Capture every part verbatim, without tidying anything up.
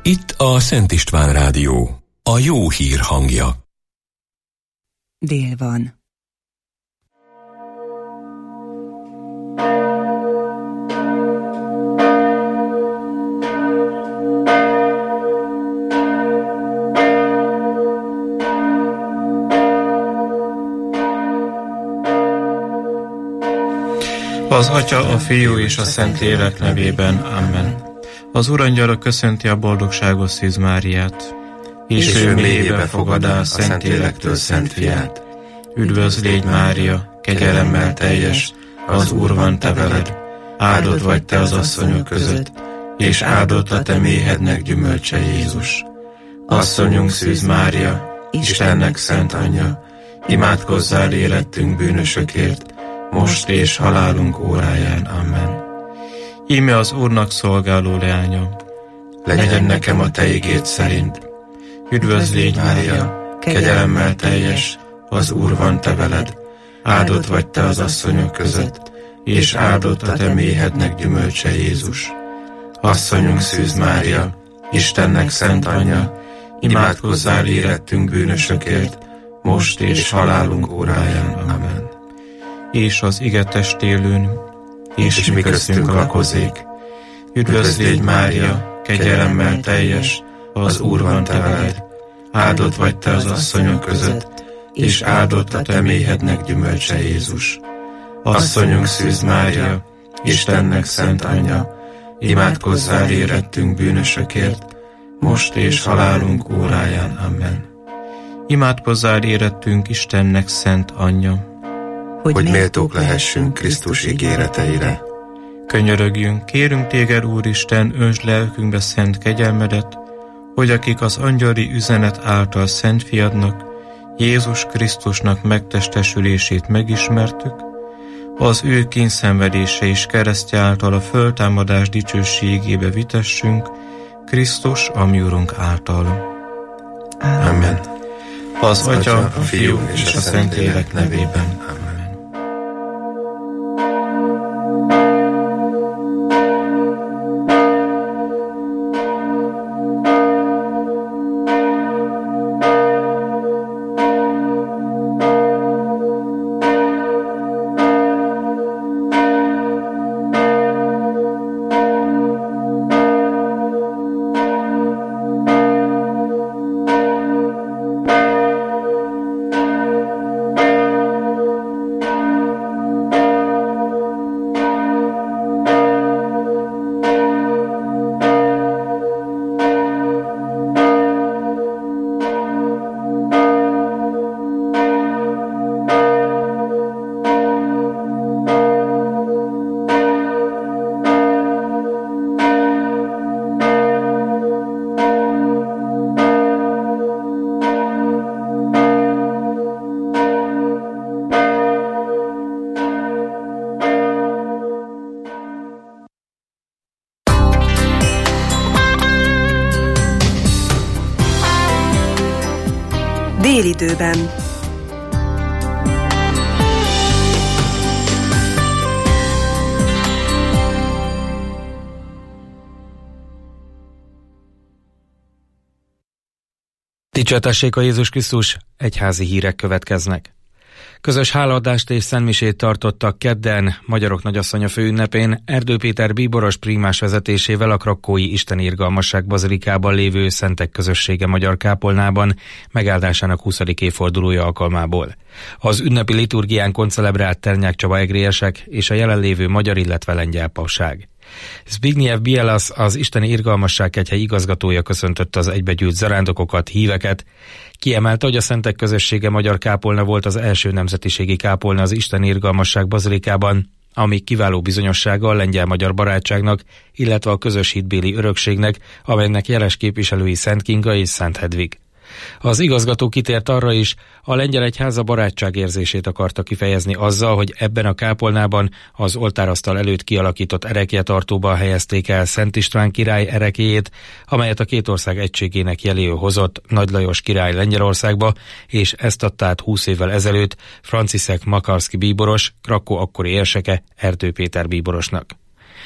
Itt a Szent István Rádió, a jó hír hangja. Dél van. Az Atya, a Fiú és a Szentlélek nevében. Amen. Az Urangyala köszönti a boldogságos Szűz Máriát, és, és ő mélyébe fogadá a Szentlélektől Szent Fiát. Üdvözl légy, Mária, kegyelemmel teljes, az Úr van te veled, áldott vagy te az asszonyok között, és áldott a te méhednek gyümölcse Jézus. Asszonyunk Szűz Mária, Istennek szent anyja, imádkozzál érettünk bűnösökért, most és halálunk óráján. Amen. Íme az Úrnak szolgáló leánya, legyen nekem a te igéd szerint. Üdvözl légy, Mária, kegyelemmel teljes, az Úr van te veled, áldott vagy te az asszonyok között, és áldott a te méhednek gyümölcse Jézus. Asszonyunk Szűz Mária, Istennek szent anyja, imádkozzál érettünk bűnösökért, most és halálunk óráján. Amen. És az ige testélőn, és, és mi köztünk lakozik. Üdvözl légy, Mária, kegyelemmel teljes, az Úr van te veled, áldott vagy te az asszonyok között, és áldott a te méhednek gyümölcse Jézus. Asszonyunk Szűz Mária, Istennek szent anyja, imádkozzál érettünk bűnösökért, most és halálunk óráján. Amen. Imádkozzál érettünk Istennek szent anyja, hogy, hogy méltók lehessünk Krisztus ígéreteire. Könyörögjünk, kérünk téged, Úristen, öntsd lelkünkbe szent kegyelmedet, hogy akik az angyali üzenet által Szent Fiadnak, Jézus Krisztusnak megtestesülését megismertük, az ő kényszenvedése és keresztje által a föltámadás dicsőségébe vitessünk, Krisztus, a mi Urunk által. Amen. Az Atya, a Fiú és a Szentlélek nevében. Amen. Délidőben. Dicsértessék a Jézus Krisztus, egyházi hírek következnek. Közös hálaadást és szentmisét tartottak kedden Magyarok Nagyasszonya főünnepén Erdő Péter bíboros prímás vezetésével a krakkói Isten Irgalmasság bazilikában lévő Szentek Közössége magyar kápolnában megáldásának huszadik évfordulója alkalmából. Az ünnepi liturgián koncelebrált Ternyák Csaba egrélyesek és a jelenlévő magyar, illetve lengyel papság. Zbigniew Bielas, az Isteni Irgalmasság kegyhely igazgatója köszöntötte az egybegyűlt zarándokokat, híveket. Kiemelte, hogy a Szentek Közössége magyar kápolna volt az első nemzetiségi kápolna az Isteni Irgalmasság bazilikában, ami kiváló bizonyossága a lengyel-magyar barátságnak, illetve a közös hitbéli örökségnek, amelynek jeles képviselői Szent Kinga és Szent Hedvig. Az igazgató kitért arra is, a lengyel egyház a barátság érzését akarta kifejezni azzal, hogy ebben a kápolnában az oltárasztal előtt kialakított erekjetartóban helyezték el Szent István király erekjéjét, amelyet a két ország egységének jeléül hozott Nagy Lajos király Lengyelországba, és ezt adta át húsz évvel ezelőtt Franciszek Makarszky bíboros, Krakkó akkori érseke Erdő Péter bíborosnak.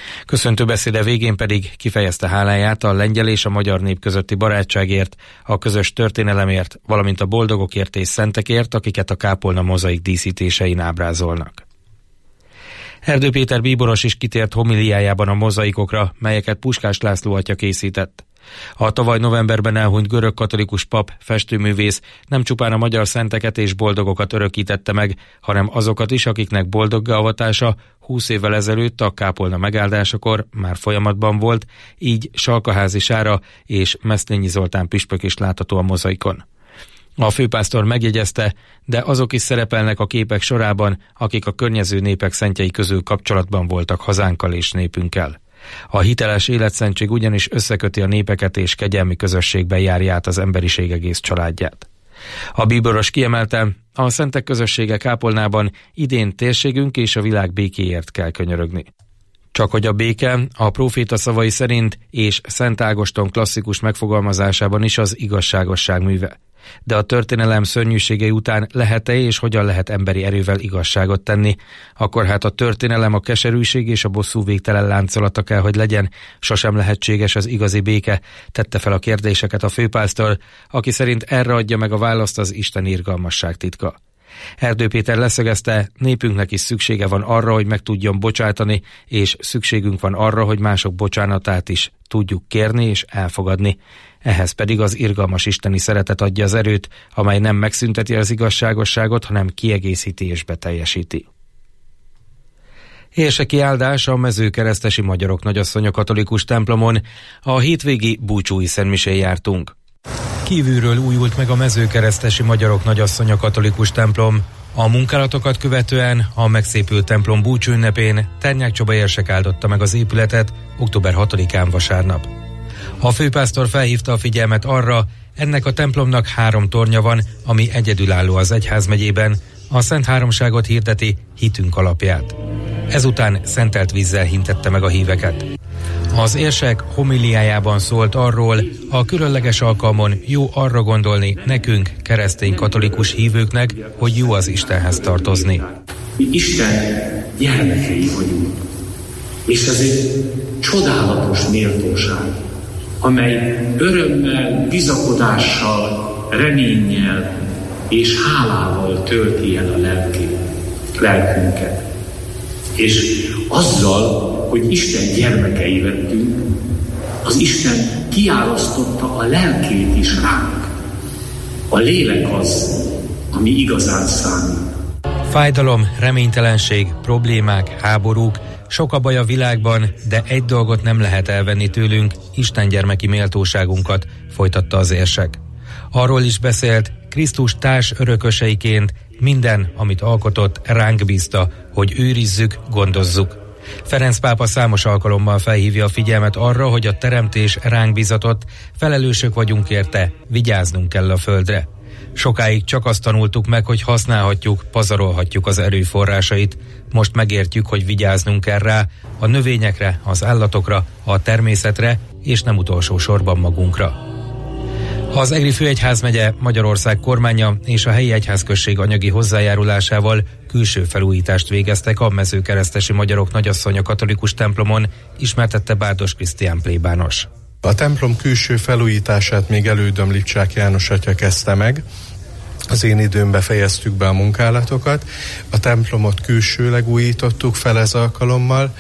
Köszöntő beszéde végén pedig kifejezte háláját a lengyel és a magyar nép közötti barátságért, a közös történelemért, valamint a boldogokért és szentekért, akiket a kápolna mozaik díszítésein ábrázolnak. Erdő Péter bíboros is kitért homiliájában a mozaikokra, melyeket Puskás László atya készített. A tavaly novemberben elhunyt görög katolikus pap, festőművész nem csupán a magyar szenteket és boldogokat örökítette meg, hanem azokat is, akiknek boldoggá avatása húsz évvel ezelőtt a kápolna megáldásakor már folyamatban volt, így Salkaházi Sára és Meszlényi Zoltán püspök is látható a mozaikon. A főpásztor megjegyezte, de azok is szerepelnek a képek sorában, akik a környező népek szentjei közül kapcsolatban voltak hazánkkal és népünkkel. A hiteles életszentség ugyanis összeköti a népeket és kegyelmi közösségben járja át az emberiség egész családját. A bíboros kiemelte, a szentek közössége kápolnában idén térségünk és a világ békéért kell könyörögni. Csak hogy a béke a próféta szavai szerint és Szent Ágoston klasszikus megfogalmazásában is az igazságosság műve. De a történelem szörnyűségei után lehet-e és hogyan lehet emberi erővel igazságot tenni, akkor hát a történelem a keserűség és a bosszú végtelen láncolata kell, hogy legyen, sosem lehetséges az igazi béke, tette fel a kérdéseket a főpásztor, aki szerint erre adja meg a választ az Isten irgalmasság titka. Erdő Péter leszögezte, népünknek is szüksége van arra, hogy meg tudjon bocsátani, és szükségünk van arra, hogy mások bocsánatát is tudjuk kérni és elfogadni. Ehhez pedig az irgalmas isteni szeretet adja az erőt, amely nem megszünteti az igazságosságot, hanem kiegészíti és beteljesíti. Érseki áldás a Mezőkeresztesi Magyarok Nagyasszonya katolikus templomon. A hétvégi búcsúi szentmisén jártunk. Kívülről újult meg a Mezőkeresztesi Magyarok Nagyasszonya katolikus templom. A munkálatokat követően a megszépült templom búcsúünnepén Ternyák Csaba érsek áldotta meg az épületet október hatodikán vasárnap. A főpásztor felhívta a figyelmet arra, ennek a templomnak három tornya van, ami egyedülálló az egyházmegyében, a Szent Háromságot hirdeti hitünk alapját. Ezután szentelt vízzel hintette meg a híveket. Az érsek homiliájában szólt arról, a különleges alkalmon jó arra gondolni nekünk, keresztény katolikus hívőknek, hogy jó az Istenhez tartozni. Mi Isten gyermekei vagyunk, és ez egy csodálatos méltóság, amely örömmel, bizakodással, reménnyel és hálával tölti el a lelkét, lelkünket. És azzal, hogy Isten gyermekei lettünk, az Isten kiárasztotta a lelkét is ránk. A lélek az, ami igazán számít. Fájdalom, reménytelenség, problémák, háborúk, sok a baj a világban, de egy dolgot nem lehet elvenni tőlünk, Isten gyermeki méltóságunkat, folytatta az érsek. Arról is beszélt, Krisztus társ örököseiként minden, amit alkotott, ránk bízta, hogy őrizzük, gondozzuk. Ferenc pápa számos alkalommal felhívja a figyelmet arra, hogy a teremtés ránk bízatott, felelősök vagyunk érte, vigyáznunk kell a földre. Sokáig csak azt tanultuk meg, hogy használhatjuk, pazarolhatjuk az erőforrásait. Most megértjük, hogy vigyáznunk kell rá, a növényekre, az állatokra, a természetre, és nem utolsó sorban magunkra. Az Egri főegyházmegye, Magyarország kormánya és a helyi egyházközség anyagi hozzájárulásával külső felújítást végeztek a Mezőkeresztesi Magyarok Nagyasszonya katolikus templomon, ismertette Bárdos Krisztián plébános. A templom külső felújítását még elődöm Lipcsák János atya kezdte meg. Az én időmben fejeztük be a munkálatokat. A templomot külsőleg újítottuk fel ez alkalommal.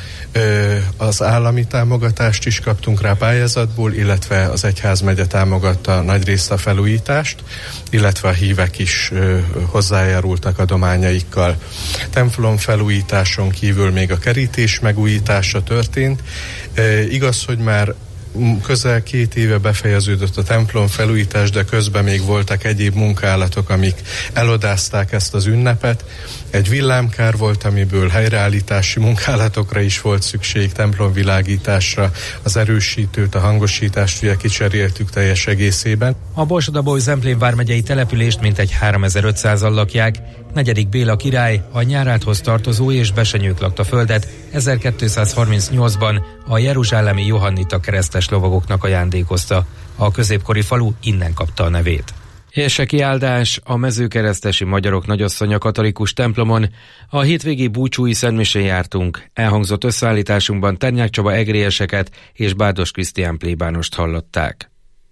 Az állami támogatást is kaptunk rá pályázatból, illetve az egyházmegye támogatta nagyrészt a felújítást, illetve a hívek is hozzájárultak adományaikkal. Templom felújításon kívül még a kerítés megújítása történt. Igaz, hogy már közel két éve befejeződött a templom felújítás, de közben még voltak egyéb munkálatok, amik elodázták ezt az ünnepet. Egy villámkár volt, amiből helyreállítási munkálatokra is volt szükség, templomvilágításra, az erősítőt, a hangosítást ugye kicseréltük teljes egészében. A Borsod-Abaúj-Zemplén vármegyei települést mintegy háromezer-ötszázan lakják, negyedik Béla király a Nyárádhoz tartozó és besenyők lakta földet ezerkétszázharmincnyolcban a jeruzsálemi johannita keresztes lovagoknak ajándékozta. A középkori falu innen kapta a nevét. Érseki áldás a Mezőkeresztesi Magyarok Nagyasszonya katolikus templomon. A hétvégi búcsúi szentmisén jártunk. Elhangzott összeállításunkban Ternyák Csaba egrieseket és Bárdos Krisztián plébánost hallották.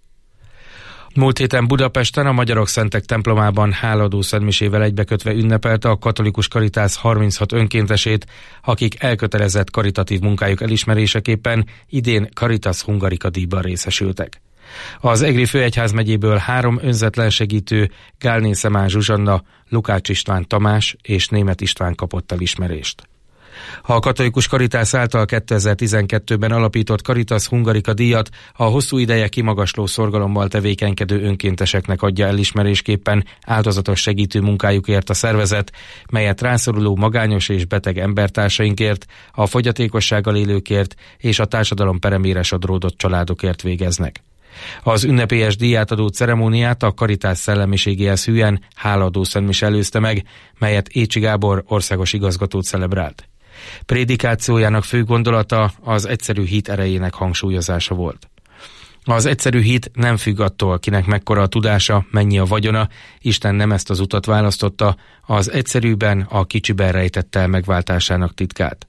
Múlt héten Budapesten a Magyarok Szentek templomában hálaadó szentmisével egybekötve ünnepelte a katolikus karitász harminchat önkéntesét, akik elkötelezett karitatív munkájuk elismeréseképpen idén Caritas Hungarica díjban részesültek. Az Egri főegyházmegyéből három önzetlen segítő, Gálné Szemán Zsuzsanna, Lukács István Tamás és Németh István kapott elismerést. A katolikus Karitász által kétezer-tizenkettőben alapított Caritas Hungarica díjat a hosszú ideje kimagasló szorgalommal tevékenykedő önkénteseknek adja elismerésképpen áldozatos segítő munkájukért a szervezet, melyet rászoruló magányos és beteg embertársainkért, a fogyatékossággal élőkért és a társadalom peremére sodródott családokért végeznek. Az ünnepélyes díjátadó ceremóniát a Karitás szellemiségéhez hűen hálaadó szentmise előzte meg, melyet Écsi Gábor országos igazgató celebrált. Prédikációjának fő gondolata az egyszerű hit erejének hangsúlyozása volt. Az egyszerű hit nem függ attól, kinek mekkora a tudása, mennyi a vagyona, Isten nem ezt az utat választotta, az egyszerűben, a kicsiben rejtette el megváltásának titkát.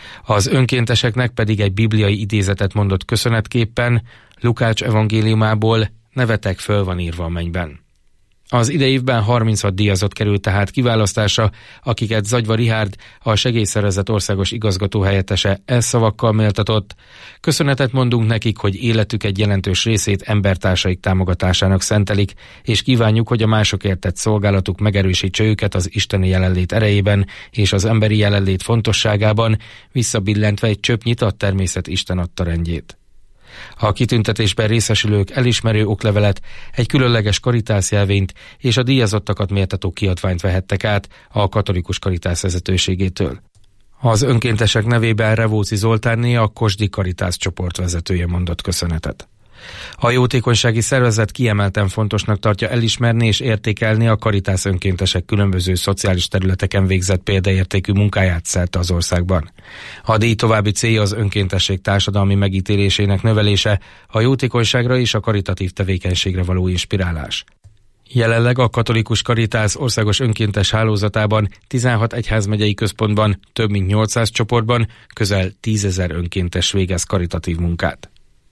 Az önkénteseknek pedig egy bibliai idézetet mondott köszönetképpen, Lukács evangéliumából: nevetek föl van írva a mennyben. Az idei évben harminchat díjazott került tehát kiválasztása, akiket Zagyva Rihárd, a segélyszervezet országos igazgató helyettese elszavakkal méltatott. Köszönetet mondunk nekik, hogy életük egy jelentős részét embertársaik támogatásának szentelik, és kívánjuk, hogy a másokért tett szolgálatuk megerősítse őket az isteni jelenlét erejében és az emberi jelenlét fontosságában, visszabillentve egy csöpp nyitott természet Isten adta rendjét. A kitüntetésben részesülők elismerő oklevelet, egy különleges karitász jelvényt és a díjazottakat méltató kiadványt vehettek át a katolikus karitász vezetőségétől. Az önkéntesek nevében Revóci Zoltánné, a Kosdi Karitász csoport vezetője mondott köszönetet. A jótékonysági szervezet kiemelten fontosnak tartja elismerni és értékelni a karitász önkéntesek különböző szociális területeken végzett példaértékű munkáját szerte az országban. A díj további célja az önkéntesség társadalmi megítélésének növelése, a jótékonyságra és a karitatív tevékenységre való inspirálás. Jelenleg a katolikus Karitász országos önkéntes hálózatában tizenhat egyházmegyei központban több mint nyolcszáz csoportban közel tízezer önkéntes végez karitatív munkát.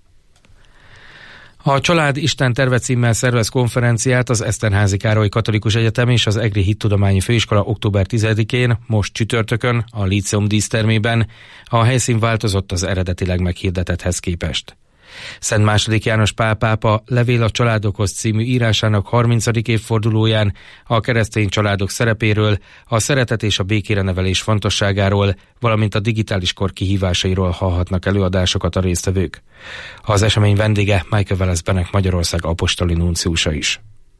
A Család Isten terve címmel szervez konferenciát az Eszterházy Károly Katolikus Egyetem és az Egri Hittudományi Főiskola október tizedikén, most csütörtökön, a Líceum dísztermében. A helyszín változott az eredetileg meghirdetetthez képest. Szent második János Pál pápa Levél a családokhoz című írásának harmincadik évfordulóján a keresztény családok szerepéről, a szeretet és a békére nevelés fontosságáról, valamint a digitális kor kihívásairól hallhatnak előadásokat a résztvevők. Az esemény vendége Michael Wallace Benek Magyarország apostoli nunciusa is.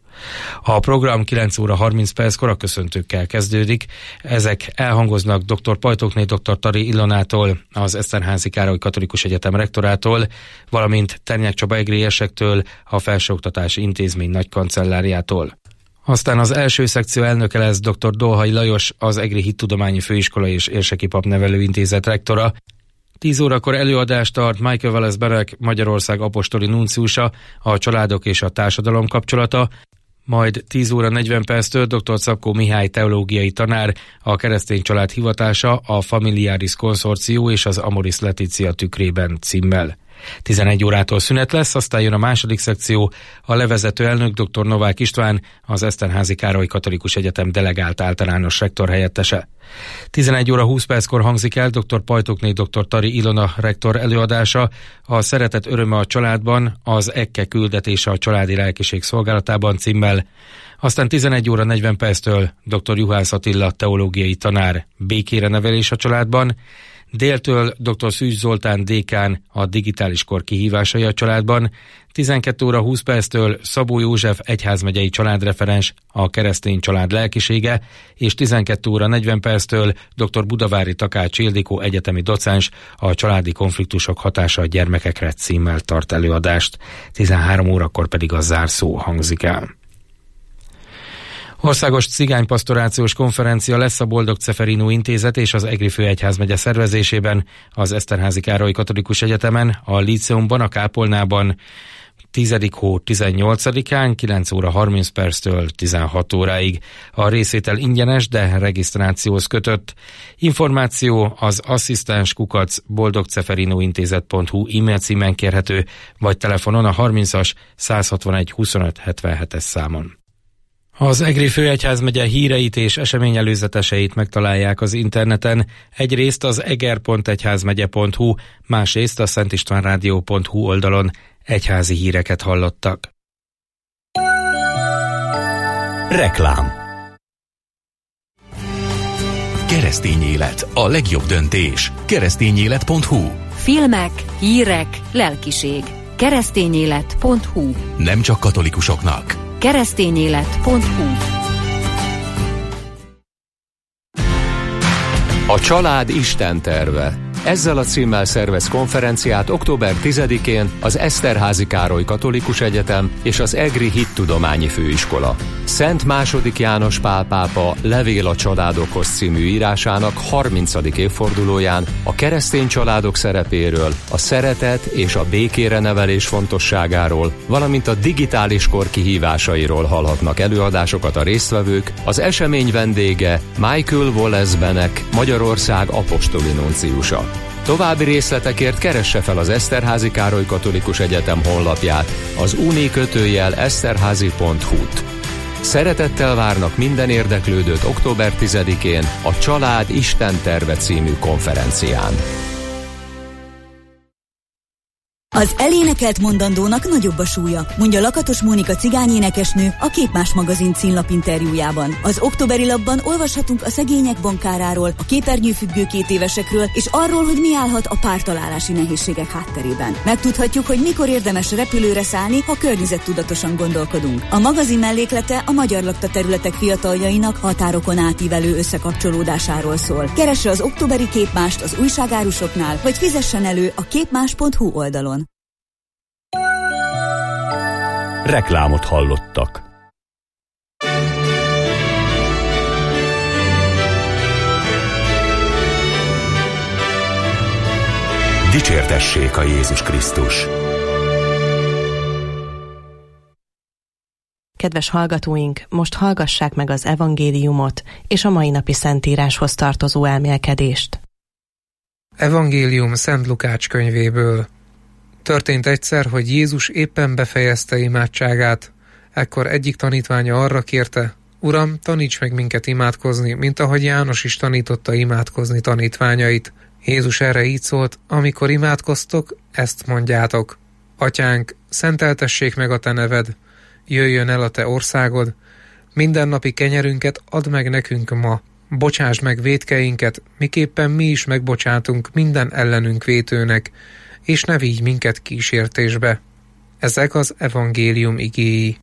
A program kilenc óra harminc perckor a köszöntőkkel kezdődik. Ezek elhangoznak dr. Pajtókné dr. Tari Ilonától, az Eszterházy Károly Katolikus Egyetem rektorától, valamint Ternyák Csaba egriesektől, a Felsőoktatási Intézmény nagykancelláriától. Aztán az első szekció elnöke lesz dr. Dolhai Lajos, az Egri Hittudományi Főiskola és Érseki Papnevelőintézet rektora. tíz órakor előadást tart Michael Wallace Benek Magyarország apostoli nunciusa, a családok és a társadalom kapcsolata, majd tíz óra negyven perctől dr. Szabkó Mihály teológiai tanár, a keresztény család hivatása, a Familiaris konszorció és az Amoris Laetitia tükrében címmel. tizenegy órától szünet lesz, aztán jön a második szekció, a levezető elnök dr. Novák István, az Eszterházy Károly Katolikus Egyetem delegált általános rektor helyettese. tizenegy óra húsz perckor hangzik el dr. Pajtókné dr. Tari Ilona rektor előadása, a Szeretet öröme a családban, az Ekke küldetése a családi lelkiség szolgálatában címmel. Aztán tizenegy óra negyven perctől dr. Juhász Attila teológiai tanár, Békére nevelés a családban, déltől dr. Szűcs Zoltán dékán, a digitális kor kihívásai a családban, tizenkét óra húsz perctől Szabó József egyházmegyei családreferens, a keresztény család lelkisége, és tizenkét óra negyven perctől dr. Budavári Takács Ildikó egyetemi docens, a családi konfliktusok hatása a gyermekekre címmel tart előadást, tizenhárom órakor pedig a zárszó hangzik el. Országos cigánypastorációs konferencia lesz a Boldog Ceferino Intézet és az Egri Főegyházmegye szervezésében, az Eszterházy Károly Katolikus Egyetemen, a Líceumban, a Kápolnában, tizedik hó tizennyolcadikán kilenc óra harminc perctől tizenhat óráig. A részvétel ingyenes, de regisztrációhoz kötött. Információ az asszisztens kukac boldogceferinointézet pont hu e-mail címen kérhető, vagy telefonon a harmincas százhatvanegy huszonöt hetvenhetes számon. Az Egri Főegyházmegye híreit és eseményelőzeteseit megtalálják az interneten, egyrészt az eger pont egyházmegye pont hu, másrészt a szentistvánrádió pont hu oldalon. Egyházi híreket hallottak. Reklám. Keresztény élet, a legjobb döntés. keresztényélet pont hu. Filmek, hírek, lelkiség. keresztényélet pont hu. Nem csak katolikusoknak. keresztényélet pont hu. A család Isten terve. Ezzel a címmel szervez konferenciát október tizedikén az Eszterházy Károly Katolikus Egyetem és az Egri Hittudományi Főiskola. Szent második János Pál pápa Levél a családokhoz című írásának harmincadik évfordulóján a keresztény családok szerepéről, a szeretet és a békére nevelés fontosságáról, valamint a digitális kor kihívásairól hallhatnak előadásokat a résztvevők. Az esemény vendége Michael Wallace Benek, Magyarország apostoli nunciusa. További részletekért keresse fel az Eszterházy Károly Katolikus Egyetem honlapját, az uni kötőjel eszterházy pont hu-t. Szeretettel várnak minden érdeklődőt október tizedikén a Család Isten terve című konferencián. Az elénekelt mondandónak nagyobb a súlya, mondja Lakatos Mónika cigányénekesnő a Képmás magazin címlap interjújában. Az októberi lapban olvashatunk a szegények bankáráról, a képernyőfüggő két évesekről, és arról, hogy mi állhat a pártalálási nehézségek hátterében. Megtudhatjuk, hogy mikor érdemes repülőre szállni, ha környezettudatosan gondolkodunk. A magazin melléklete a magyar lakta területek fiataljainak határokon átívelő összekapcsolódásáról szól. Keresse az októberi Képmást az újságárusoknál, vagy fizessen elő a képmás pont hu oldalon. Reklámot hallottak. Dicsértessék a Jézus Krisztus! Kedves hallgatóink, most hallgassák meg az evangéliumot és a mai napi szentíráshoz tartozó elmélkedést. Evangélium Szent Lukács könyvéből. Történt egyszer, hogy Jézus éppen befejezte imádságát, ekkor egyik tanítványa arra kérte: Uram, taníts meg minket imádkozni, mint ahogy János is tanította imádkozni tanítványait. Jézus erre így szólt: amikor imádkoztok, ezt mondjátok: Atyánk, szenteltessék meg a te neved, jöjjön el a te országod, mindennapi kenyerünket add meg nekünk ma, bocsásd meg vétkeinket, miképpen mi is megbocsátunk minden ellenünk vétőnek, és ne vigy minket kísértésbe. Ezek az evangélium igéi.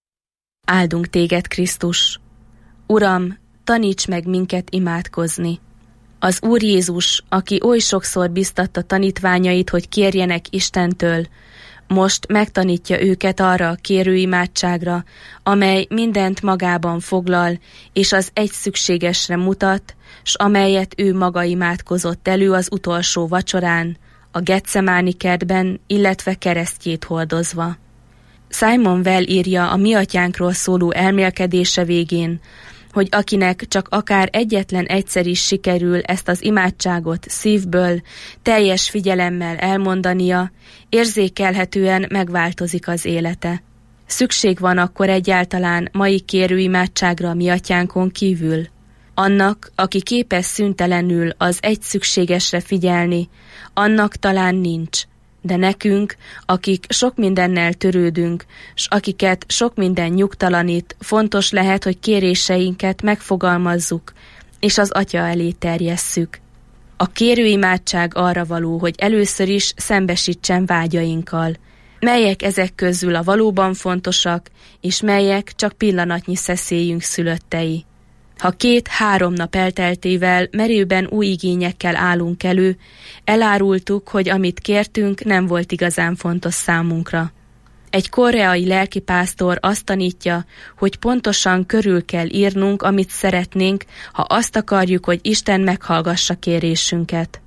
Áldunk téged, Krisztus! Uram, taníts meg minket imádkozni! Az Úr Jézus, aki oly sokszor biztatta tanítványait, hogy kérjenek Istentől, most megtanítja őket arra a kérőimádságra, amely mindent magában foglal, és az egy szükségesre mutat, s amelyet ő maga imádkozott elő az utolsó vacsorán, a Getsemáni kertben, illetve keresztjét hordozva. Simon Weil írja a Mi Atyánkról szóló elmélkedése végén, hogy akinek csak akár egyetlen egyszer is sikerül ezt az imádságot szívből, teljes figyelemmel elmondania, érzékelhetően megváltozik az élete. Szükség van akkor egyáltalán mai kérőimádságra Mi Atyánkon kívül? Annak, aki képes szüntelenül az egy szükségesre figyelni, annak talán nincs, de nekünk, akik sok mindennel törődünk, s akiket sok minden nyugtalanít, fontos lehet, hogy kéréseinket megfogalmazzuk, és az Atya elé terjesszük. A kérőimádság arra való, hogy először is szembesítsen vágyainkkal. Melyek ezek közül a valóban fontosak, és melyek csak pillanatnyi szeszélyünk szülöttei. Ha két-három nap elteltével merőben új igényekkel állunk elő, elárultuk, hogy amit kértünk, nem volt igazán fontos számunkra. Egy koreai lelkipásztor azt tanítja, hogy pontosan körül kell írnunk, amit szeretnénk, ha azt akarjuk, hogy Isten meghallgassa kérésünket.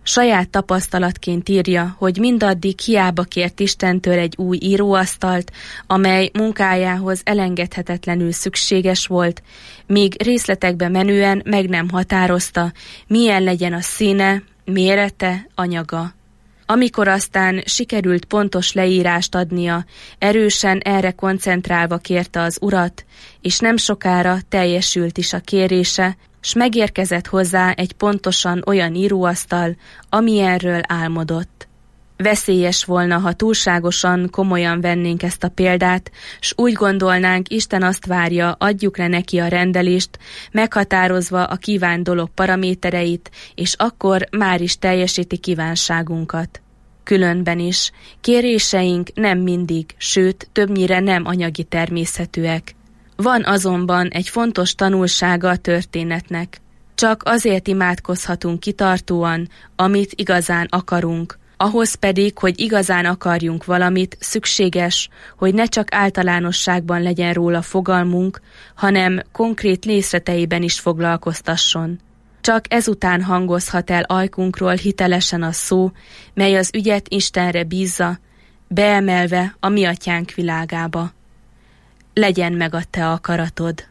Saját tapasztalatként írja, hogy mindaddig hiába kért Istentől egy új íróasztalt, amely munkájához elengedhetetlenül szükséges volt, míg részletekbe menően meg nem határozta, milyen legyen a színe, mérete, anyaga. Amikor aztán sikerült pontos leírást adnia, erősen erre koncentrálva kérte az Urat, és nem sokára teljesült is a kérése, s megérkezett hozzá egy pontosan olyan íróasztal, amilyenről álmodott. Veszélyes volna, ha túlságosan komolyan vennénk ezt a példát, s úgy gondolnánk, Isten azt várja, adjuk le neki a rendelést, meghatározva a kívánt dolog paramétereit, és akkor már is teljesíti kívánságunkat. Különben is, kéréseink nem mindig, sőt, többnyire nem anyagi természetűek. Van azonban egy fontos tanulsága a történetnek. Csak azért imádkozhatunk kitartóan, amit igazán akarunk. Ahhoz pedig, hogy igazán akarjunk valamit, szükséges, hogy ne csak általánosságban legyen róla fogalmunk, hanem konkrét részleteiben is foglalkoztasson. Csak ezután hangozhat el ajkunkról hitelesen a szó, mely az ügyet Istenre bízza, beemelve a mi atyánk világába. Legyen meg a te akaratod.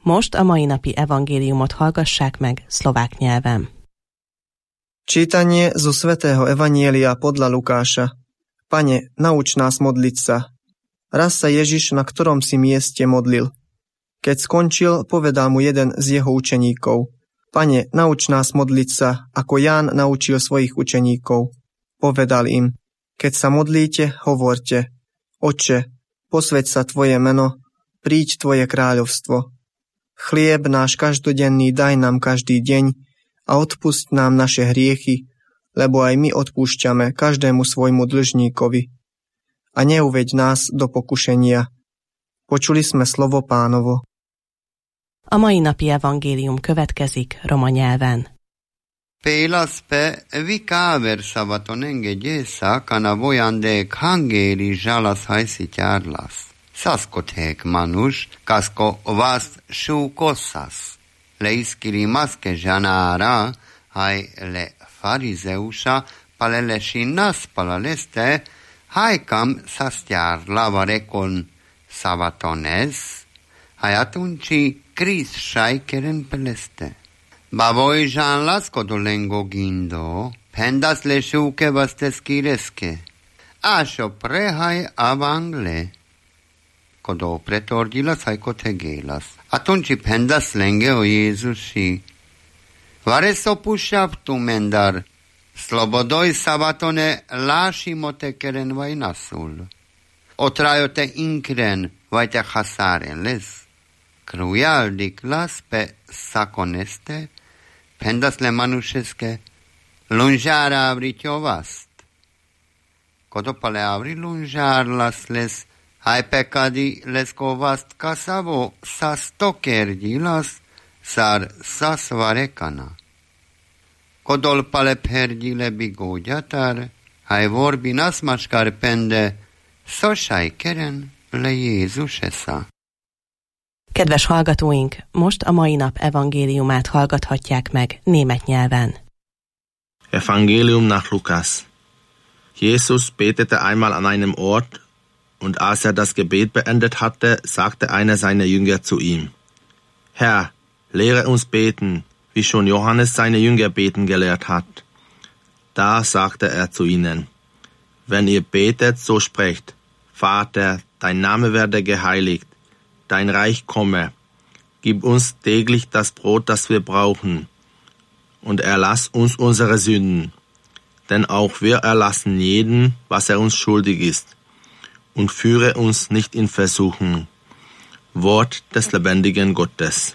Most a mai napi evangéliumot hallgassák meg szlovák nyelven. Čítanie zo svätého Evanielia podľa Lukáša. Pane, nauč nás modliť sa. Raz sa Ježiš na ktorom si mieste modlil. Keď skončil, povedal mu jeden z jeho učeníkov: Pane, nauč nás modliť sa, ako Ján naučil svojich učeníkov. Povedal im: Keď sa modlíte, hovorte: Otče, posväť sa tvoje meno, príď tvoje kráľovstvo. Chlieb náš každodenný daj nám každý deň a odpusť nám naše hriechy, lebo aj my odpúšťame každému svojmu dlžníkovi. A neuveď nás do pokušenia. Počuli sme slovo Pánovo. A mai napi evangélium következik roma nyelven. Pélasz pe vikáver szavaton engedjésza, kana vojandék hangéri zsálasz hajszítjárlasz. Szaszkothek manus, kaszko vász súkoszasz. Leiszkiri maszke zsanára, haj le farizeusa, palelesi nasz palaleste, hajkam szasztjár lavarekon szavatonez, hajatunci krisz sajkeren peleste. Bavoj žán laskodo lengo gindo, pendas le šuke vastes kireske, ašo prehaj avangle, kodo pretordilas hajko tegelas. Atunci pendas lenge o Jézusi. Vares opušavtu mendar, slobodoj savatone lášimote keren vaj nasul. Otrajote inkren vajte hasaren les. Krujaldik las pe sakoneste, pendas le manušeske, lunžára avritjo vast. Kodopale avri lunžár las les, aj pekadi lesko vast kasavo sas tokerdi las, sar sas varekana. Kodol pale perdi le bigógyatar, aj vorbi nasmaskar pende, szosaj keren le Jézus esza. Kedves hallgatóink, most a mai nap evangéliumát hallgathatják meg német nyelven. Evangelium nach Lukas. Jesus betete einmal an einem Ort, und als er das Gebet beendet hatte, sagte einer seiner Jünger zu ihm: Herr, lehre uns beten, wie schon Johannes seine Jünger beten gelehrt hat. Da sagte er zu ihnen: Wenn ihr betet, so sprecht: Vater, dein Name werde geheiligt, dein Reich komme, gib uns täglich das Brot, das wir brauchen, und erlass uns unsere Sünden, denn auch wir erlassen jeden, was er uns schuldig ist, und führe uns nicht in Versuchung. Wort des lebendigen Gottes.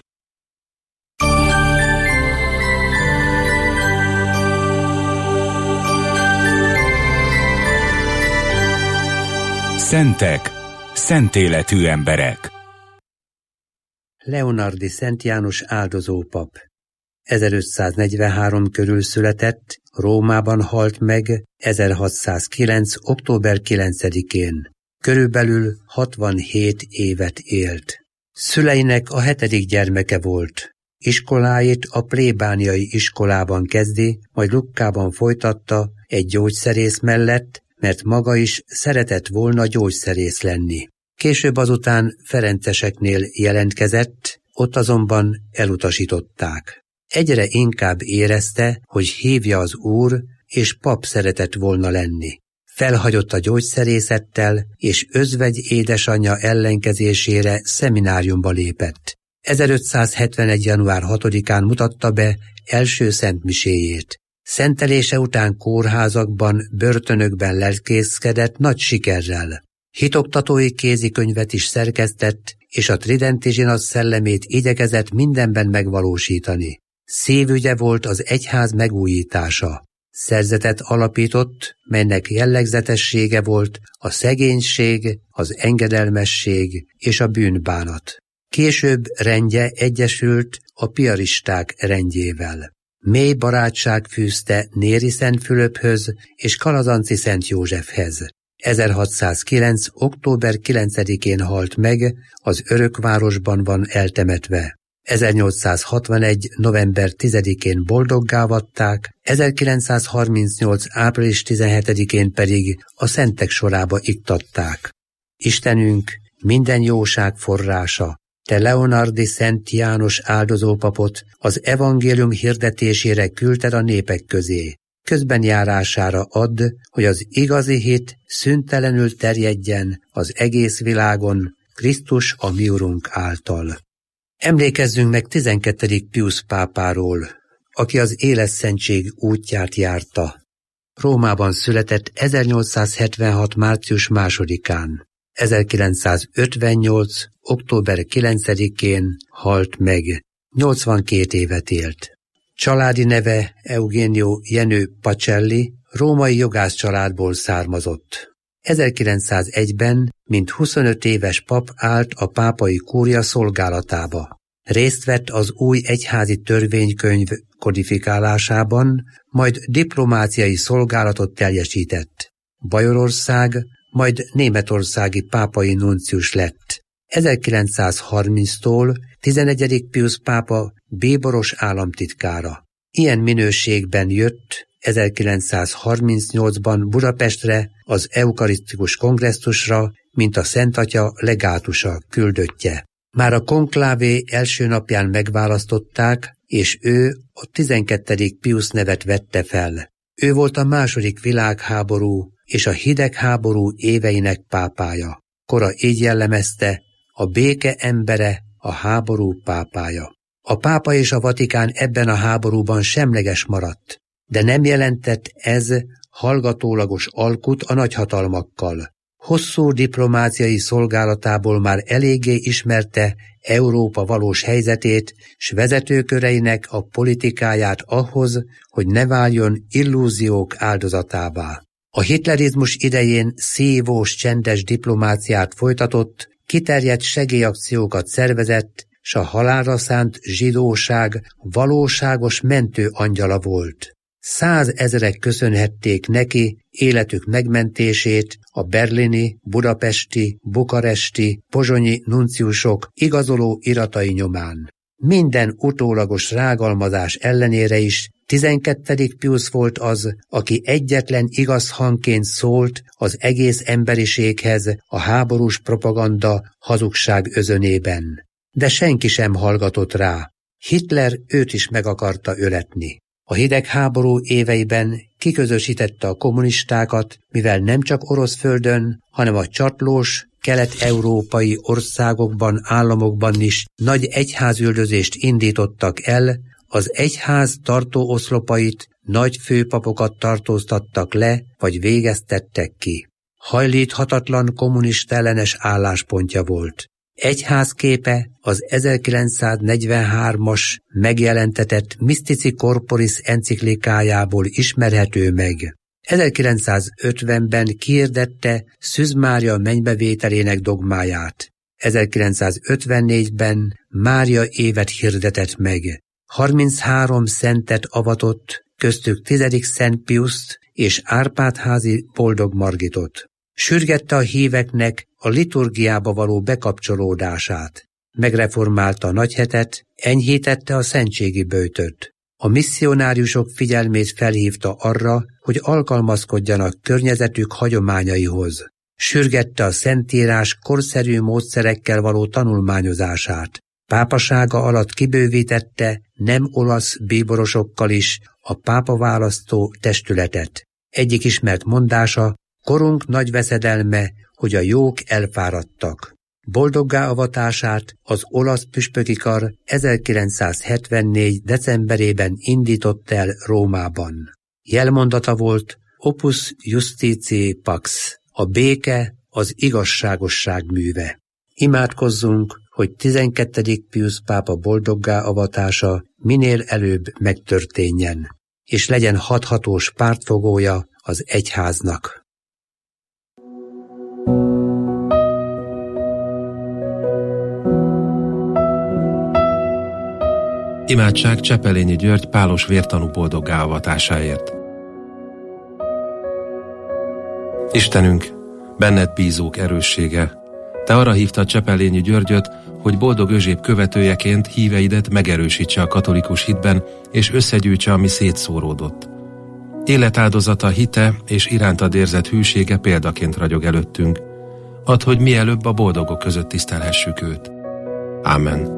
Szentek, szent életű emberek. Leonardi Szent János áldozópap. ezerötszáznegyvenhárom körül született, Rómában halt meg ezerhatszázkilenc. október kilencedikén. Körülbelül hatvanhét évet élt. Szüleinek a hetedik gyermeke volt. Iskoláit a plébániai iskolában kezdi, majd Lukkában folytatta egy gyógyszerész mellett, mert maga is szeretett volna gyógyszerész lenni. Később azután ferenceseknél jelentkezett, ott azonban elutasították. Egyre inkább érezte, hogy hívja az Úr, és pap szeretett volna lenni. Felhagyott a gyógyszerészettel, és özvegy édesanyja ellenkezésére szemináriumba lépett. ezerötszázhetvenegy. január hatodikán mutatta be első szentmiséjét. Szentelése után kórházakban, börtönökben lelkészkedett nagy sikerrel. Hitoktatói kézikönyvet is szerkesztett, és a tridenti zsinat szellemét igyekezett mindenben megvalósítani. Szívügye volt az egyház megújítása. Szerzetet alapított, melynek jellegzetessége volt a szegénység, az engedelmesség és a bűnbánat. Később rendje egyesült a piaristák rendjével. Mély barátság fűzte Néri Szent Fülöphöz és Kalazanci Szent Józsefhez. ezerhatszázkilenc. október kilencedikén halt meg, az Örökvárosban van eltemetve. ezernyolcszázhatvanegy. november tizedikén boldoggá avatták, ezerkilencszázharmincnyolc. április tizenhetedikén pedig a szentek sorába iktatták. Istenünk minden jóság forrása, te Leonardi Szent János áldozópapot az evangélium hirdetésére küldted a népek közé. Közben járására add, hogy az igazi hit szüntelenül terjedjen az egész világon, Krisztus a mi Urunk által. Emlékezzünk meg tizenkettedik Piusz pápáról, aki az életszentség útját járta. Rómában született ezernyolcszázhetvenhat. március másodikán, ezerkilencszázötvennyolc. október kilencedikén halt meg, nyolcvankét évet élt. Családi neve Eugenio Jenő Pacelli, római jogász családból származott. ezerkilencszázegyben, mint huszonöt éves pap állt a pápai kúria szolgálatába. Részt vett az új egyházi törvénykönyv kodifikálásában, majd diplomáciai szolgálatot teljesített. Bajorország, majd németországi pápai nuncius lett. ezerkilencszázharminctól tizenegyedik Piusz pápa bíboros államtitkára. Ilyen minőségben jött ezerkilencszázharmincnyolcban Budapestre az eukarisztikus kongresszusra, mint a Szent Atya legátusa, küldöttje. Már a konklávé első napján megválasztották, és ő a tizenkettedik Piusz nevet vette fel. Ő volt a második világháború és a hidegháború éveinek pápája. Kora így jellemezte, a béke embere, a háború pápája. A pápa és a Vatikán ebben a háborúban semleges maradt, de nem jelentett ez hallgatólagos alkut a nagyhatalmakkal. Hosszú diplomáciai szolgálatából már eléggé ismerte Európa valós helyzetét, s vezetőköreinek a politikáját ahhoz, hogy ne váljon illúziók áldozatává. A hitlerizmus idején szívós, csendes diplomáciát folytatott, kiterjedt segélyakciókat szervezett, s a halálra szánt zsidóság valóságos mentő angyala volt. Százezrek köszönhették neki életük megmentését a berlini, budapesti, bukaresti, pozsonyi nunciusok igazoló iratai nyomán. Minden utólagos rágalmazás ellenére is tizenkettedik Piusz volt az, aki egyetlen igaz hangként szólt az egész emberiséghez a háborús propaganda hazugság özönében. De senki sem hallgatott rá. Hitler őt is meg akarta öletni. A hidegháború éveiben kiközösítette a kommunistákat, mivel nem csak orosz földön, hanem a csatlós, kelet-európai országokban, államokban is nagy egyházüldözést indítottak el, az egyház tartó oszlopait, nagy főpapokat tartóztattak le, vagy végeztettek ki. Hajlíthatatlan kommunista ellenes álláspontja volt. Egyházképe az ezerkilencszáznegyvenhármas megjelentetett Mystici Corporis enciklikájából ismerhető meg. ezerkilencszázötvenben kiirdette Szűz Mária mennybevételének dogmáját. ezerkilencszázötvennégyben Mária évet hirdetett meg. harminchárom szentet avatott, köztük tizedik Szent Piuszt és Árpád-házi Boldog Margitot. Sürgette a híveknek a liturgiába való bekapcsolódását. Megreformálta a nagyhetet, enyhítette a szentségi böjtöt. A misszionáriusok figyelmét felhívta arra, hogy alkalmazkodjanak környezetük hagyományaihoz. Sürgette a Szentírás korszerű módszerekkel való tanulmányozását. Pápasága alatt kibővítette nem olasz bíborosokkal is a pápaválasztó testületet. Egyik ismert mondása, korunk nagy veszedelme, hogy a jók elfáradtak. Boldoggá avatását az olasz püspöki kar ezerkilencszázhetvennégy. decemberében indított el Rómában. Jelmondata volt Opus Justitiae Pax, a béke az igazságosság műve. Imádkozzunk, hogy tizenkettedik Piusz pápa boldoggá avatása minél előbb megtörténjen, és legyen hathatós pártfogója az egyháznak. Imádság Csepelényi György pálos vértanú boldoggá avatásáért. Istenünk, benned bízók erőssége, te arra hívtad Csepelényi Györgyöt, hogy boldog özséb követőjeként híveidet megerősítse a katolikus hitben, és összegyűjtse, ami szétszóródott. Életáldozata, hite és irántad érzett hűsége példaként ragyog előttünk. Add, hogy mielőbb a boldogok között tisztelhessük őt. Ámen.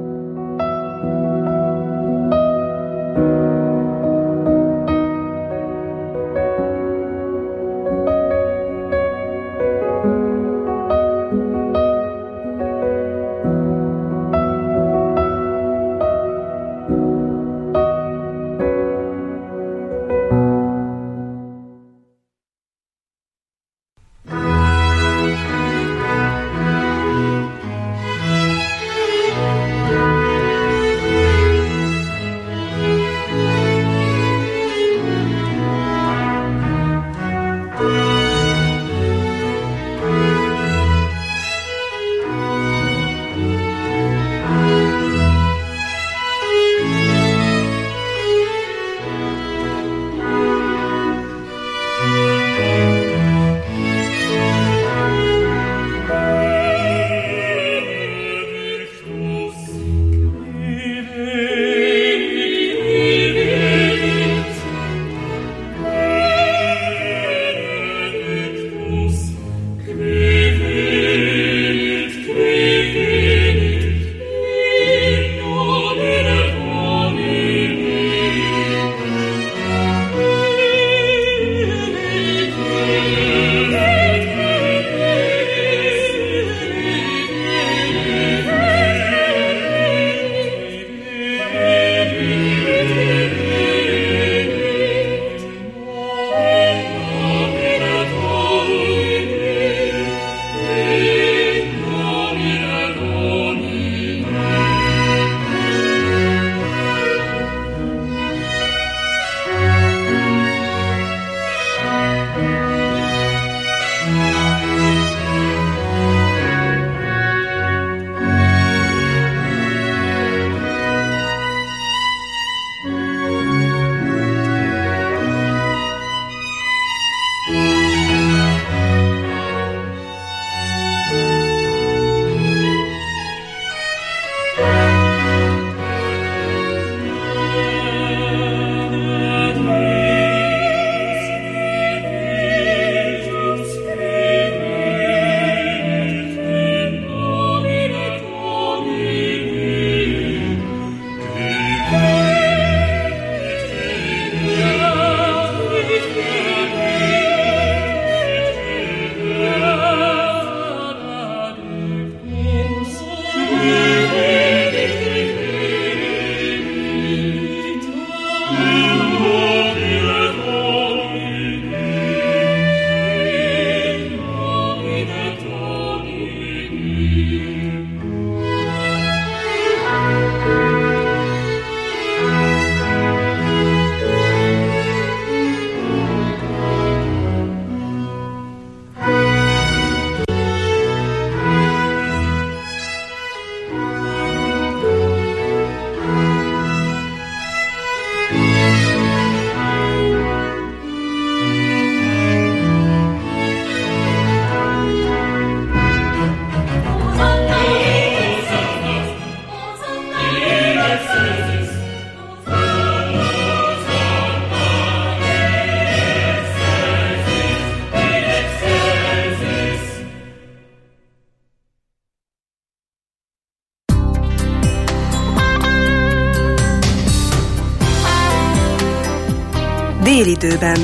Délidőben.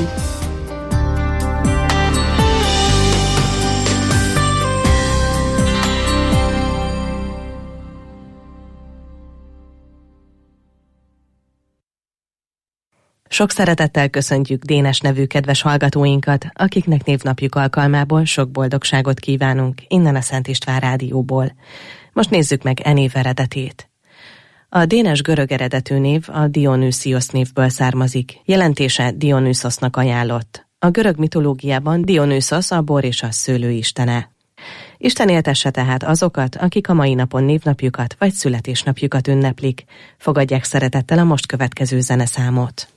Sok szeretettel köszöntjük Dénes nevű kedves hallgatóinkat, akiknek névnapjuk alkalmából sok boldogságot kívánunk innen a Szent István Rádióból. Most nézzük meg e név eredetét. A Dénes görög eredetű név a Dionysios névből származik, jelentése Dionyszosnak ajánlott. A görög mitológiában Dionysos a bor és a szőlő istene. Isten éltesse tehát azokat, akik a mai napon névnapjukat vagy születésnapjukat ünneplik. Fogadják szeretettel a most következő zeneszámot.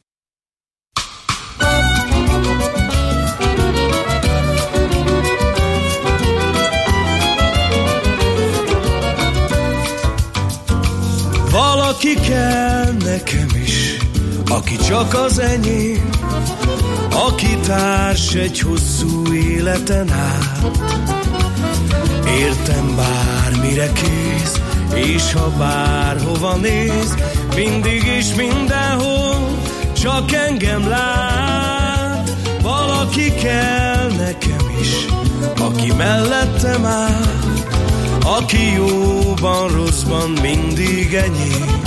Valaki kell nekem is, aki csak az enyém, aki társ egy hosszú életen át. Értem bármire kész, és ha bárhova néz, mindig és mindenhol csak engem lát. Valaki kell nekem is, aki mellettem áll, aki jóban, rosszban mindig enyém.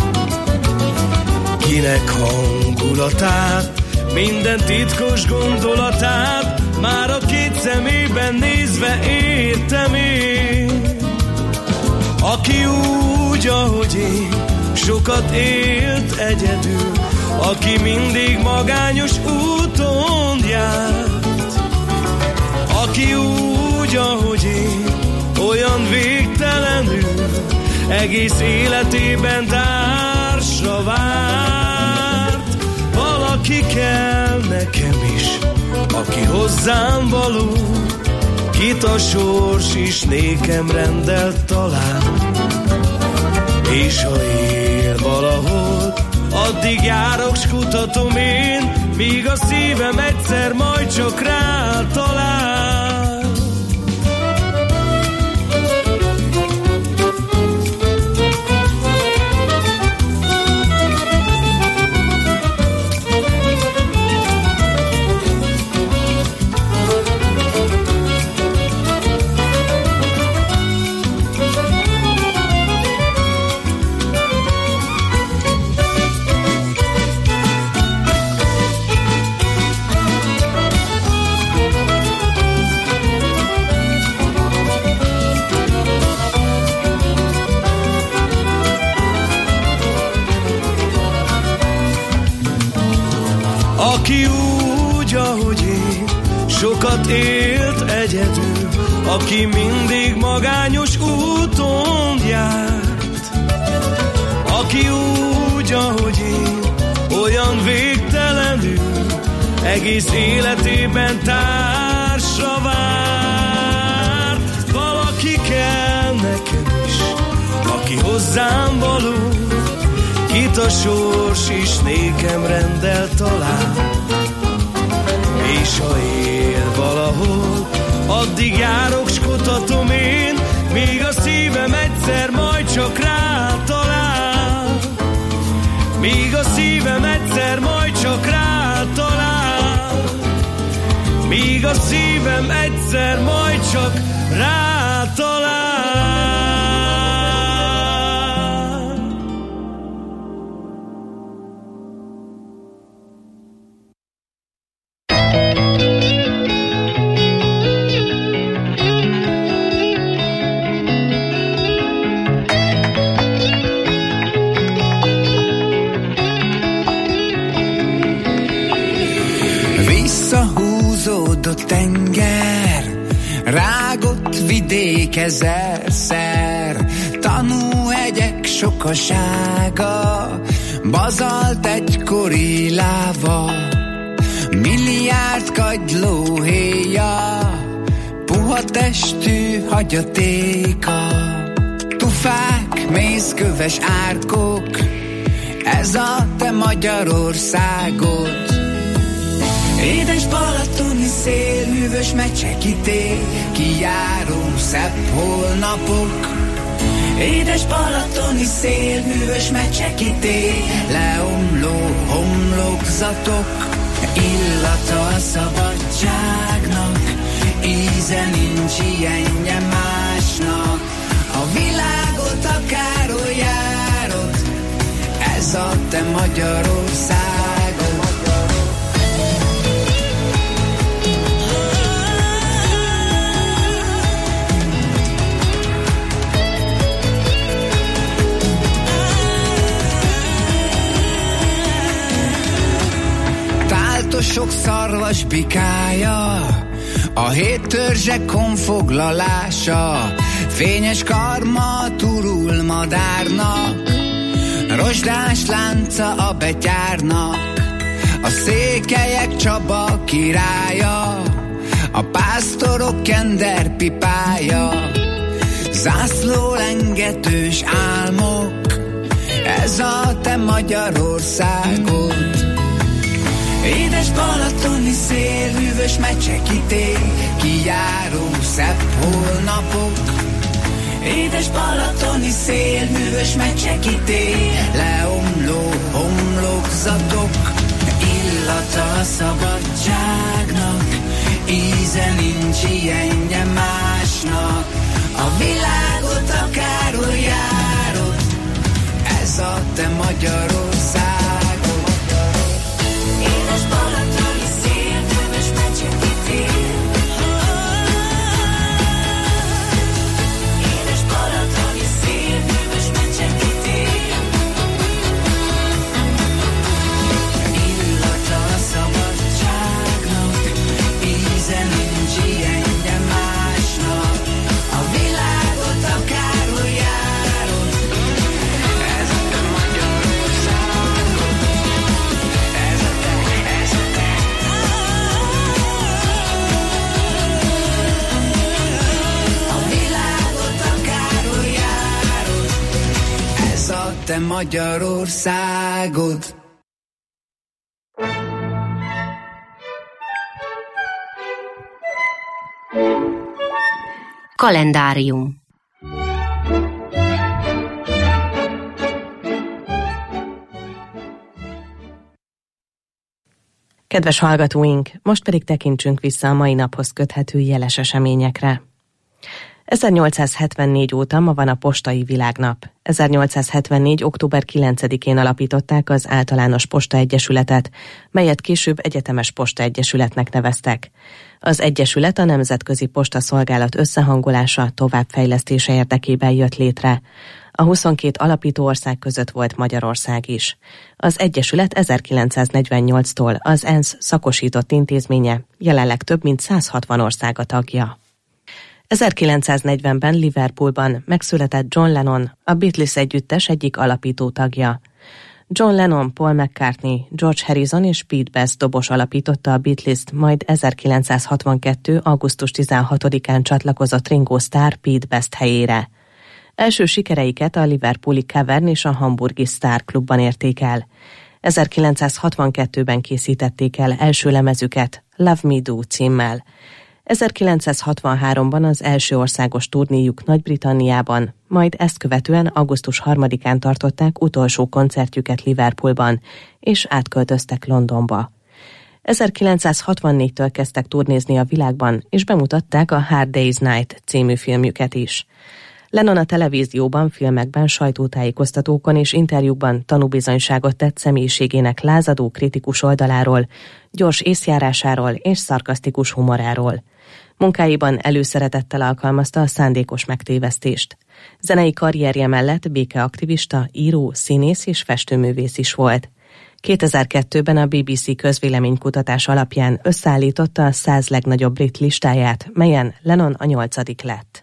Kinek hangulatát, minden titkos gondolatát már a két szemében nézve értem én. Aki úgy, ahogy én, sokat élt egyedül, aki mindig magányos úton járt. Aki úgy, ahogy én, olyan végtelenül, egész életében társra várt. Valaki kell nekem is, aki hozzám való, kit a sors is nékem rendelt talán. És ha él valahol, addig járok, s kutatom én, míg a szívem egyszer majd csak rá talál. Aki úgy, ahogy én, sokat élt egyedül, aki mindig magányos úton járt. Aki úgy, ahogy én, olyan végtelenül, egész életében társra várt. Valaki kell nekem is, aki hozzám való, kit a sors is nékem rendel talán. És ha él valahol, addig járok, s kutatom én, míg a szívem egyszer majd csak rá talál. Míg a szívem egyszer majd csak rá talál. Míg a szívem egyszer majd csak rá talál. Visszahúzódott tenger, rágott vidék ezerszer, tanúhegyek sokasága, bazalt egykori láva, milliárd kagyló héja, puha testű hagyatéka, tufák, mészköves árkok, ez a te Magyarországod. Édes balatoni szél, hűvös mecsekité, kijáró szebb holnapok. Édes balatoni szél, hűvös mecsekité, leomló homlokzatok. Illata a szabadságnak, íze nincs ilyenje másnak. A világot akárhol járod, ez a te Magyarországod. Sok szarvas bikája, a hét törzsek konfoglalása, fényes karma turul madárnak, rozsdás lánca a betyárnak, a székelyek Csaba királya, a pásztorok kender pipája, zászló lengetős álmok, ez a te Magyarországod. Édes balatoni szél, hűvös mecsekité, kijáró szebb holnapok. Édes balatoni szél, hűvös meccsekítél, leomló homlokzatok, illata a szabadságnak, íze nincs ilyenje másnak. A világot akárhol járod, ez a te Magyarországod. Édes balatoni szél, hűvös meccsekítél, édes balatoni szél, hűvös meccsekítél, illata a szabadságnak, íze nincs ilyenje másnak. A világot akárhol járod, ez a te Magyarországod, ez a te, ez a te. A világot akárhol járod, ez a te Magyarországod. Kalendárium. Kedves hallgatóink, most pedig tekintsünk vissza a mai naphoz köthető jeles eseményekre. ezernyolcszázhetvennégy óta ma van a postai világnap. ezernyolcszázhetvennégy. október kilencedikén alapították az Általános Posta Egyesületet, melyet később Egyetemes Posta Egyesületnek neveztek. Az egyesület a nemzetközi postaszolgálat összehangolása, továbbfejlesztése érdekében jött létre. A huszonkét alapító ország között volt Magyarország is. Az egyesület ezerkilencszáznegyvennyolctól az ENSZ szakosított intézménye, jelenleg több mint száz hatvan ország a tagja. ezerkilencszáznegyvenben Liverpoolban megszületett John Lennon, a Beatles együttes egyik alapító tagja. John Lennon, Paul McCartney, George Harrison és Pete Best dobos alapította a Beatles-t, majd ezerkilencszázhatvankettő. augusztus tizenhatodikán csatlakozott Ringo Starr Pete Best helyére. Első sikereiket a liverpooli Cavern és a hamburgi Star Klubban érték el. ezerkilencszázhatvankettőben készítették el első lemezüket, Love Me Do címmel. ezerkilencszázhatvanháromban az első országos turnéjuk Nagy-Britanniában, majd ezt követően augusztus harmadikán tartották utolsó koncertjüket Liverpoolban, és átköltöztek Londonba. ezerkilencszázhatvannégytől kezdtek turnézni a világban, és bemutatták a Hard Day's Night című filmjüket is. Lennon a televízióban, filmekben, sajtótájékoztatókon és interjúkban tanúbizonyságot tett személyiségének lázadó, kritikus oldaláról, gyors észjárásáról és szarkasztikus humoráról. Munkáiban előszeretettel alkalmazta a szándékos megtévesztést. Zenei karrierje mellett békeaktivista, író, színész és festőművész is volt. kétezer-kettőben a bé bé cé közvéleménykutatás alapján összeállította a száz legnagyobb brit listáját, melyen Lennon a nyolcadik lett.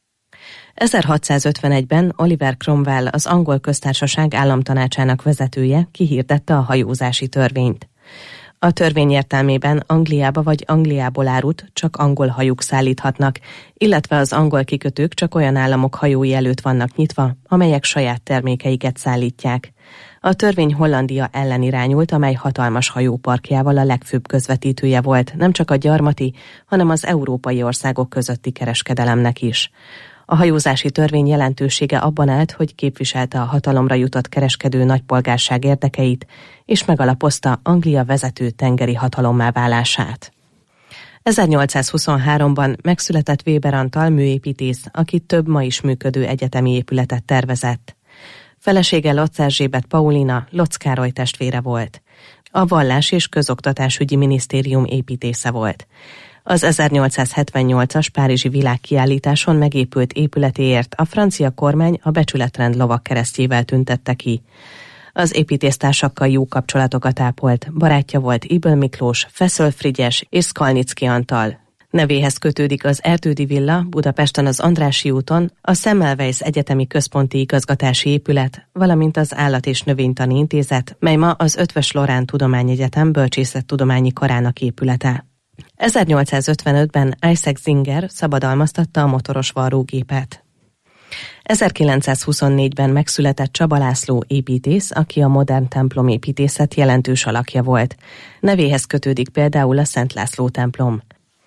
ezerhatszázötvenegyben Oliver Cromwell, az Angol Köztársaság államtanácsának vezetője kihirdette a hajózási törvényt. A törvény értelmében Angliába vagy Angliából árut csak angol hajók szállíthatnak, illetve az angol kikötők csak olyan államok hajói előtt vannak nyitva, amelyek saját termékeiket szállítják. A törvény Hollandia ellen irányult, amely hatalmas hajóparkjával a legfőbb közvetítője volt, nem csak a gyarmati, hanem az európai országok közötti kereskedelemnek is. A hajózási törvény jelentősége abban állt, hogy képviselte a hatalomra jutott kereskedő nagypolgárság érdekeit, és megalapozta Anglia vezető tengeri hatalommá válását. ezernyolcszázhuszonháromban megszületett Weber Antal műépítész, aki több ma is működő egyetemi épületet tervezett. Felesége Lotz Erzsébet Paulina Lotz Károly testvére volt. A Vallás- és Közoktatásügyi Minisztérium építésze volt. Az ezernyolcszázhetvennyolcas párizsi világkiállításon megépült épületéért a francia kormány a becsületrend lovagkeresztjével tüntette ki. Az építésztársakkal jó kapcsolatokat ápolt, barátja volt Ibl Miklós, Feszöl Frigyes és Szkalnicki Antal. Nevéhez kötődik az Erdődi villa Budapesten az Andrássy úton, a Semmelweis Egyetemi Központi Igazgatási Épület, valamint az Állat- és Növénytani Intézet, mely ma az Eötvös Loránd Tudományegyetem bölcsészettudományi karának épülete. ezernyolcszázötvenötben Isaac Singer szabadalmaztatta a motoros varrógépet. ezerkilencszázhuszonnégyben megszületett Csaba László építész, aki a modern templomépítészet jelentős alakja volt. Nevéhez kötődik például a Szent László templom.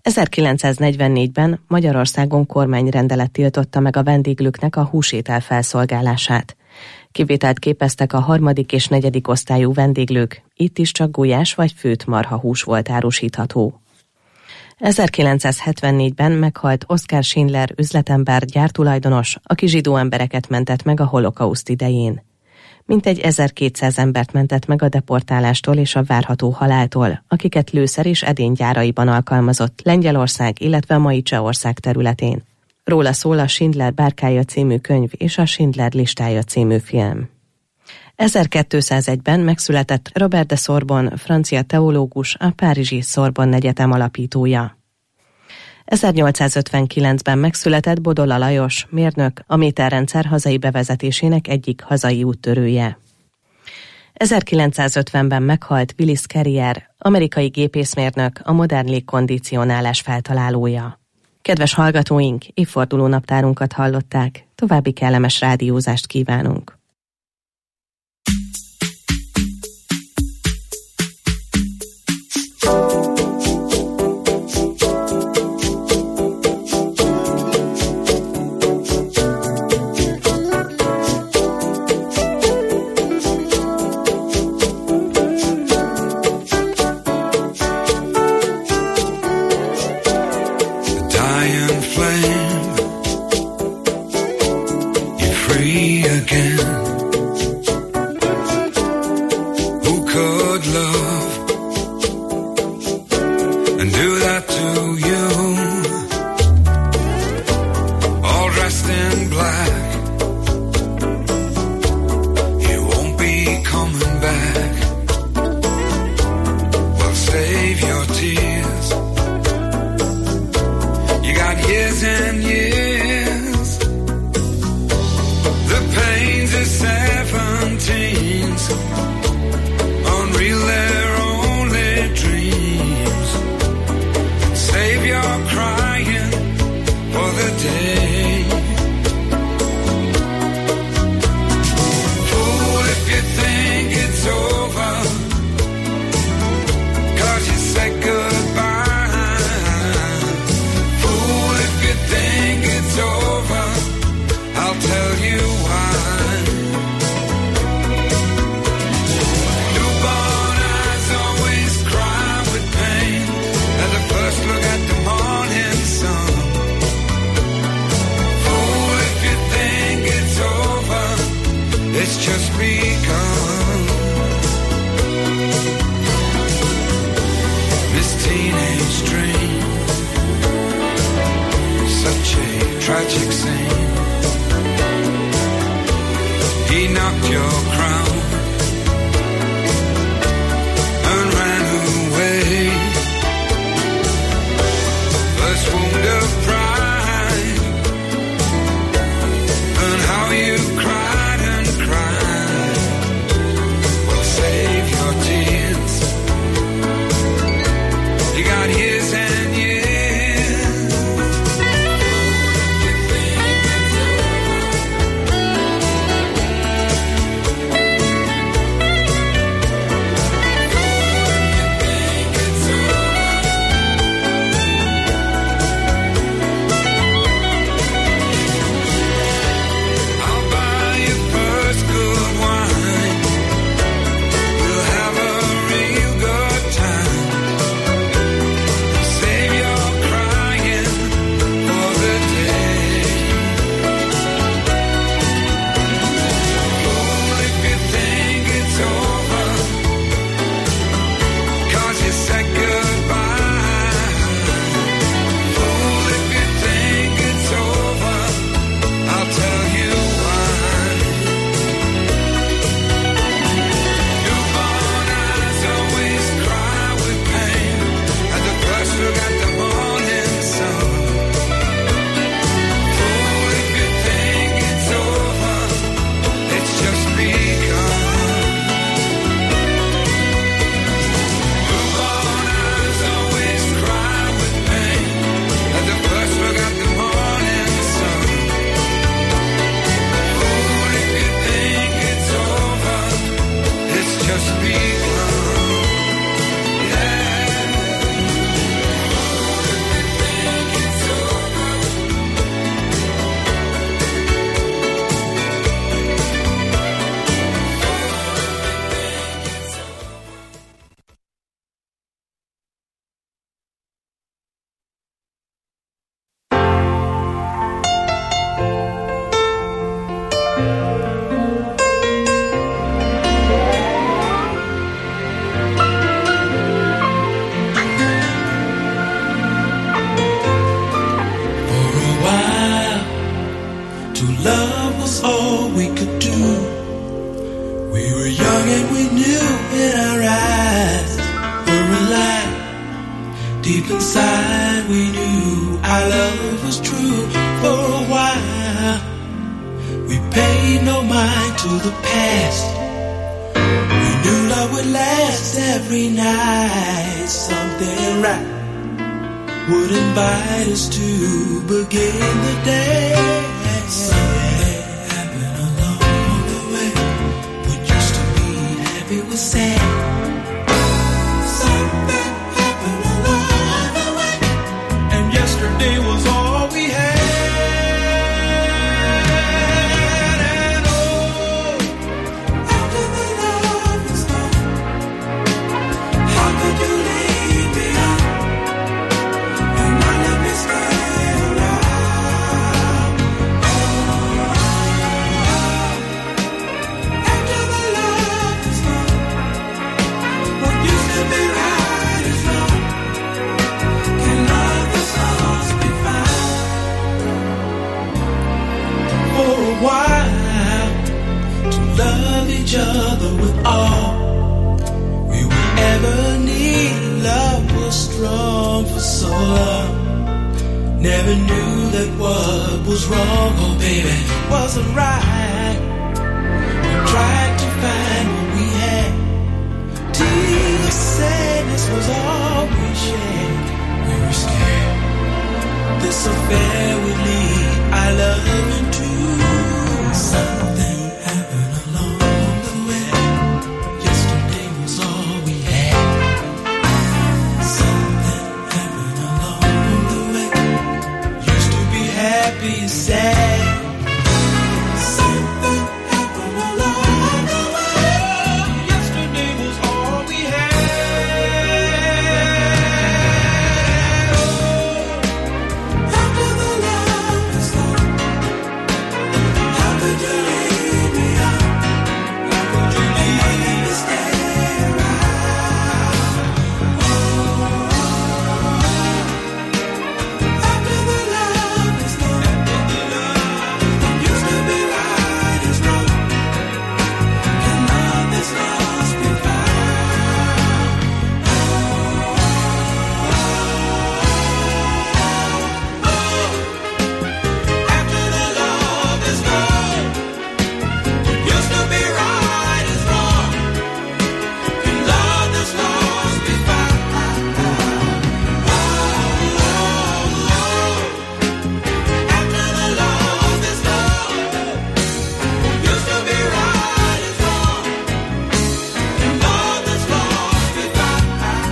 ezerkilencszáznegyvennégyben Magyarországon kormányrendelet tiltotta meg a vendéglőknek a húsétel felszolgálását. Kivételt képeztek a harmadik és negyedik osztályú vendéglők, itt is csak gulyás vagy főtt marhahús volt árusítható. ezerkilencszázhetvennégyben meghalt Oskar Schindler üzletember, gyártulajdonos, aki zsidó embereket mentett meg a holokauszt idején. Mintegy ezerkétszáz embert mentett meg a deportálástól és a várható haláltól, akiket lőszer és edénygyáraiban alkalmazott Lengyelország, illetve a mai Csehország területén. Róla szól a Schindler bárkája című könyv és a Schindler listája című film. ezerkétszázegyben megszületett Robert de Sorbonne, francia teológus, a párizsi Sorbonne Egyetem alapítója. ezernyolcszázötvenkilencben megszületett Bodola Lajos, mérnök, a méterrendszer hazai bevezetésének egyik hazai úttörője. ezerkilencszázötvenben meghalt Willis Carrier, amerikai gépészmérnök, a modern légkondicionálás feltalálója. Kedves hallgatóink, évforduló naptárunkat hallották, további kellemes rádiózást kívánunk. Again inside we knew our love was true. For a while we paid no mind to the past. We knew love would last every night. Something right would invite us to begin the day. Something happened along the way. What used to be happy was sad. Something happened along the way, and yesterday was all we had. And oh, after the love is gone, how could you leave me out and not let me stay around? Oh, after the love is gone, what used to be right is wrong. Can love that's lost be found? For a while, to love each other with all we would ever need. Love was strong for so long. Never knew that what was wrong, oh baby, wasn't right. We tried to find what we had. Tears, sadness was all we shared. We were scared this affair would lead our love into something happened along the way. Yesterday was all we had. Something happened along the way. Used to be happy and sad. Something happened along the way. Yesterday was all we had. After the love is gone, how could you leave me out? How could you leave me stay around? Oh, after the love is gone, what used to be right is wrong. Can love that's lost be found? After the love is gone, what used to be right is wrong. Can love that's lost be found? After the love is gone, what used to be right is wrong. Can love that's lost be found?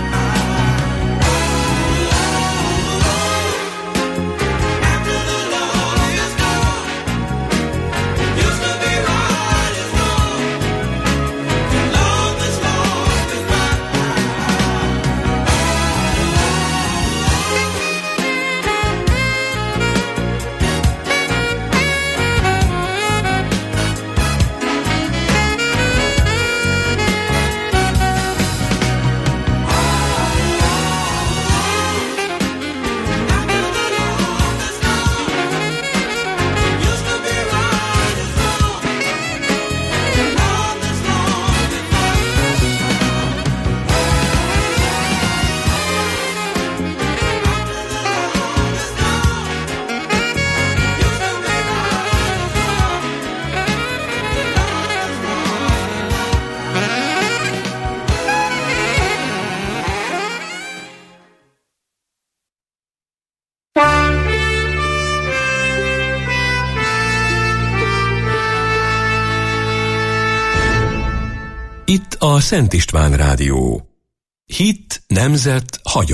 After the love is gone, what used to be right is wrong. Can love that's lost be found? Itt a Szent István Rádió. Hit, nemzet, hagyomány.